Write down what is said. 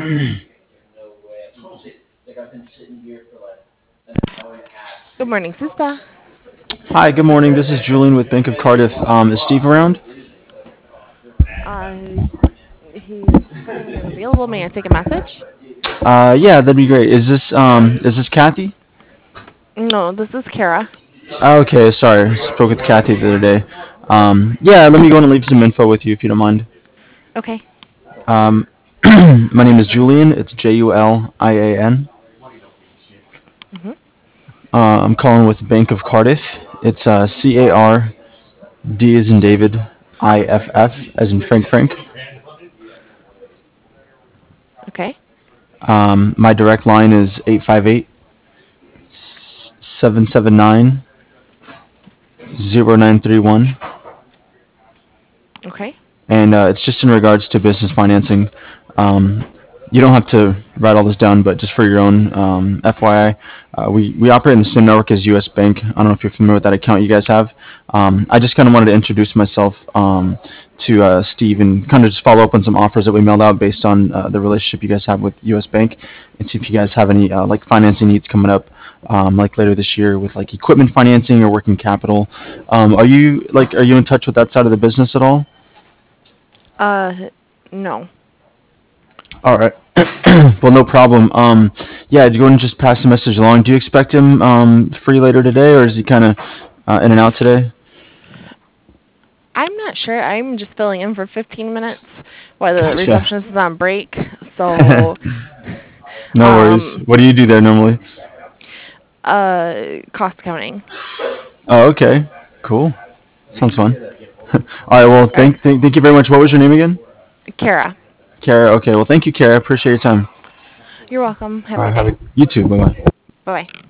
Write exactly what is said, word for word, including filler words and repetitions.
Good morning, Sister. Hi, good morning. This is Julian with Bank of Cardiff. Um, is Steve around? Uh, he's currently unavailable. May I take a message? Uh, yeah, that'd be great. Is this um, is this Kathy? No, this is Kara. Oh, okay, sorry. I spoke with Kathy the other day. Um, yeah, let me go and leave some info with you if you don't mind. Okay. Um, my name is Julian. It's J U L I A N. hmm Uh, I'm calling with Bank of Cardiff. It's uh, C A R D as in David, I F F as in Frank Frank. Okay. Um, my direct line is eight five eight seven seven nine zero nine three one. Okay. And uh, it's just in regards to business financing. Um, you don't have to write all this down, but just for your own um, F Y I, uh, we we operate in the same network as U S. Bank. I don't know if you're familiar with that account you guys have. Um, I just kind of wanted to introduce myself um, to uh, Steve and kind of just follow up on some offers that we mailed out based on uh, the relationship you guys have with U S. Bank, and see if you guys have any uh, like financing needs coming up. Um, like later this year with like equipment financing or working capital. Um, are you like are you in touch with that side of the business at all? Uh, no. All right. Well, no problem. Um, yeah, go and just pass the message along. Do you expect him um, free later today, or is he kind of uh, in and out today? I'm not sure. I'm just filling in for fifteen minutes while the Gotcha. receptionist is on break. So, No worries. um, What do you do there normally? uh, cost accounting. Oh, okay. Cool. Sounds fun. All right. Well, All right. thank, thank thank you very much. What was your name again? Kara, Kara. Okay. Well, thank you, Kara. Appreciate your time. you're welcome. Have All a right. good Have day. a you too. Bye bye. Bye bye.